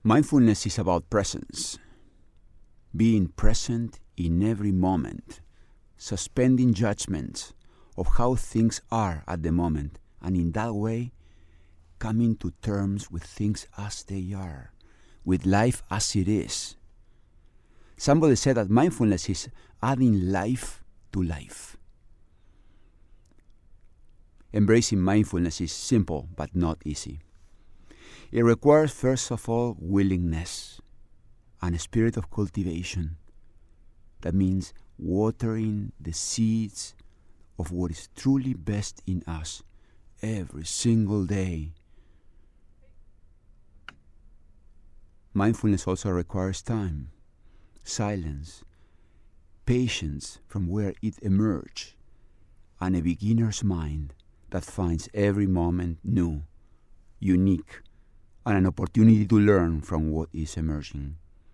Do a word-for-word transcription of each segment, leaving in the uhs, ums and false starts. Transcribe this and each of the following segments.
Mindfulness is about presence, being present in every moment, suspending judgments of how things are at the moment, and in that way, coming to terms with things as they are, with life as it is. Somebody said that mindfulness is adding life to life. Embracing mindfulness is simple but not easy. It requires, first of all, willingness and a spirit of cultivation. That means watering the seeds of what is truly best in us every single day. Mindfulness also requires time, silence, patience from where it emerged, and a beginner's mind that finds every moment new, unique, and an opportunity to learn from what is emerging.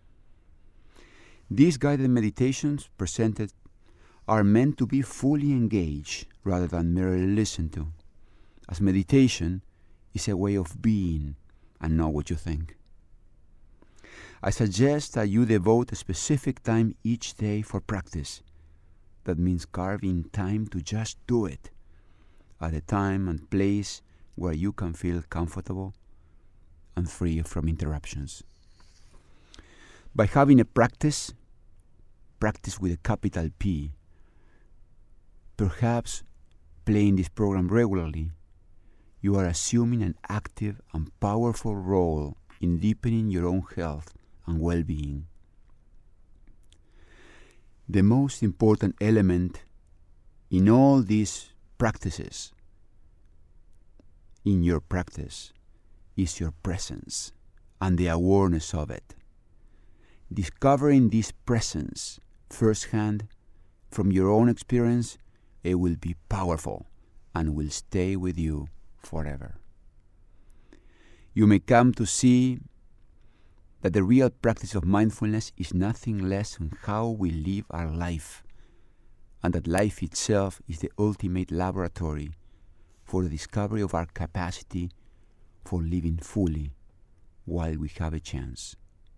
These guided meditations presented are meant to be fully engaged rather than merely listened to, as meditation is a way of being and not what you think. I suggest that you devote a specific time each day for practice. That means carving time to just do it at a time and place where you can feel comfortable and free from interruptions. By having a practice, practice with a capital P, perhaps playing this program regularly, you are assuming an active and powerful role in deepening your own health and well-being. The most important element in all these practices, in your practice, is your presence and the awareness of it. Discovering this presence firsthand from your own experience, it will be powerful and will stay with you forever. You may come to see that the real practice of mindfulness is nothing less than how we live our life, and that life itself is the ultimate laboratory for the discovery of our capacity for living fully while we have a chance.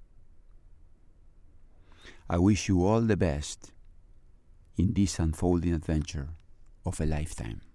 I wish you all the best in this unfolding adventure of a lifetime.